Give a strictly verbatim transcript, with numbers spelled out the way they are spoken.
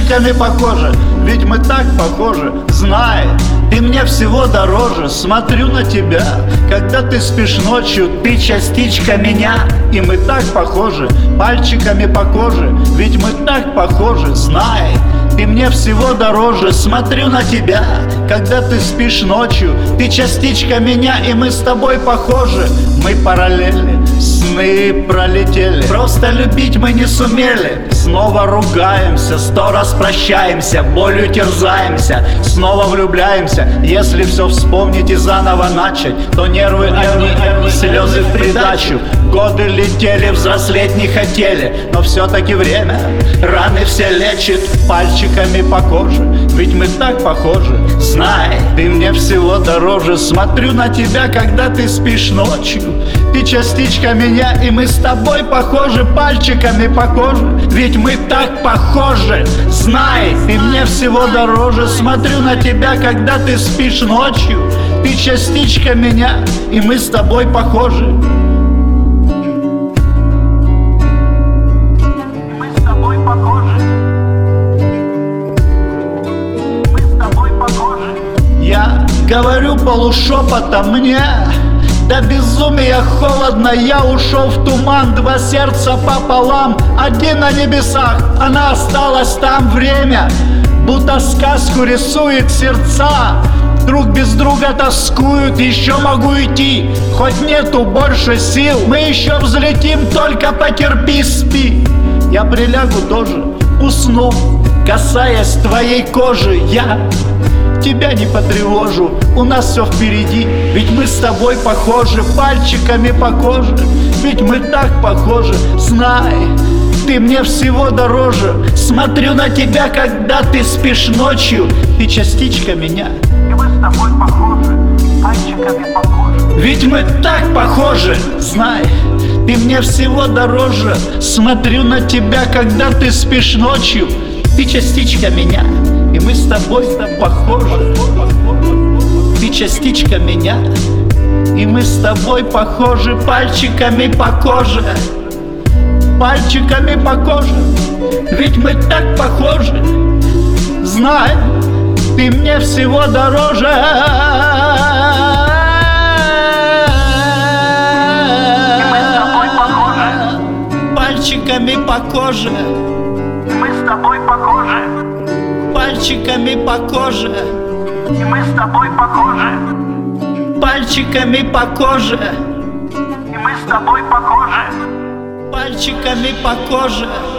пальчиками по коже, ведь мы так похожи. Знай, ты мне всего дороже. Смотрю на тебя, когда ты спишь ночью, ты частичка меня. И мы так похожи, пальчиками по коже, ведь мы так похожи. Знай, ты мне всего дороже. Смотрю на тебя, когда ты спишь ночью, ты частичка меня, и мы с тобой похожи. Мы параллели, сны пролетели, просто любить мы не сумели. Снова ругаемся, сто раз прощаемся, болью терзаемся, снова влюбляемся. Если все вспомнить и заново начать, то нервы одни, слезы в придачу. Годы летели, взрослеть не хотели, но все-таки время раны все лечит. Пальчиками по коже, ведь мы так похожи. Знай, ты мне всего дороже. Смотрю на тебя, когда ты спишь ночью, ты частичка меня, и мы с тобой похожи. Пальчиками по коже, ведь мы так похожи. Знай, ты мне всего дороже. Смотрю на тебя, когда ты спишь ночью, ты частичка меня, и мы с тобой похожи. Я говорю полушепотом, мне до безумия холодно. Я ушел в туман, два сердца пополам. Один на небесах, она осталась там. Время будто сказку рисует сердца. Друг без друга тоскуют, еще могу идти, хоть нету больше сил. Мы еще взлетим, только потерпи, спи. Я прилягу тоже, усну, касаясь твоей кожи. Я тебя не потревожу, у нас все впереди, ведь мы с тобой похожи. Пальчиками по коже, ведь мы так похожи. Знай, ты мне всего дороже. Смотрю на тебя, когда ты спишь ночью, ты частичка меня, и мы с тобой похожи, пальчиками похожи. ведь мы так похожи. Знай, ты мне всего дороже. Смотрю на тебя, когда ты спишь ночью, ты частичка меня, и мы с тобой похожи. Ты частичка меня, и мы с тобой похожи. Пальчиками по коже, пальчиками по коже, ведь мы так похожи. Знай, ты мне всего дороже. И мы с тобой похожи, пальчиками по коже, и мы с тобой похожи, пальчиками по коже, и мы с тобой похожи, пальчиками по коже, и мы с тобой похожи. пальчиками по коже.